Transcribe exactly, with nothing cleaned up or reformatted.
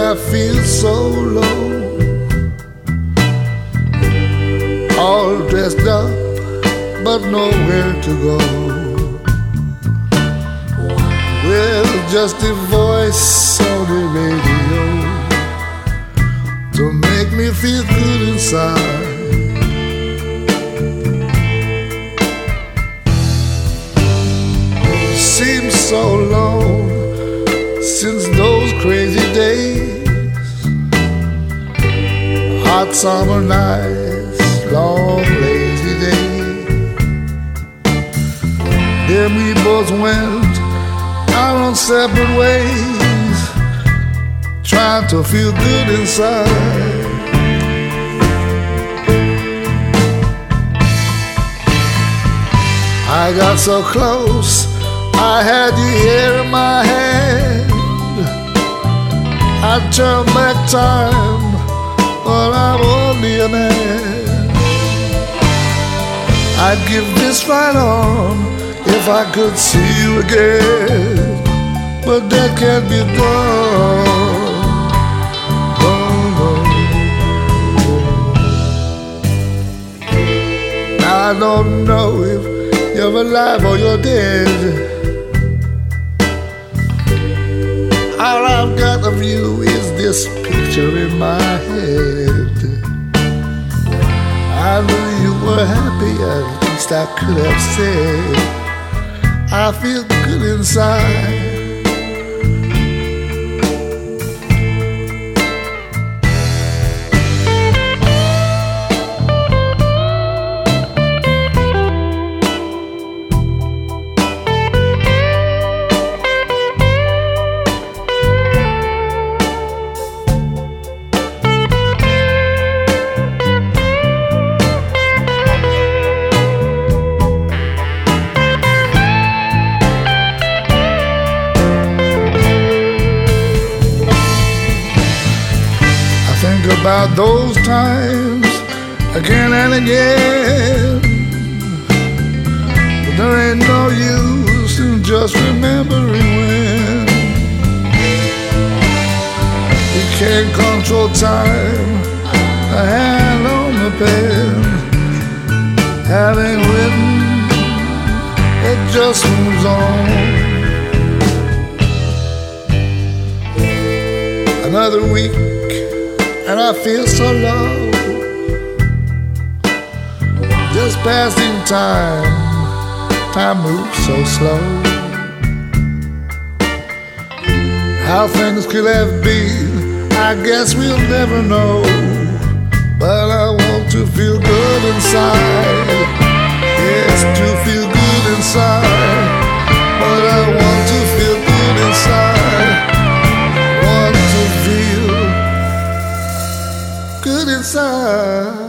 I feel so low, all dressed up but nowhere to go. Well, just a voice on the radio to make me feel good inside. Seems so long since those crazy days, hot summer nights, long lazy days. Then we both went our own separate ways, trying to feel good inside. I got so close, I had you here in my hand. I'd turn back time, but I'm only a man. I'd give this right on if I could see you again, but that can't be done. Oh, no. I don't know if you're alive or you're dead. All I've got of you is this picture in my head. I knew you were happy, at least I could have said I feel good inside. Think about those times again and again, but there ain't no use in just remembering when. You can't control time, the hand on the pen, having written, it just moves on. Another week and I feel so low, just passing time, time moves so slow. How things could have been, I guess we'll never know, but I want to feel good inside. Yes, to feel good inside, but I want to feel good inside. Want to feel good inside.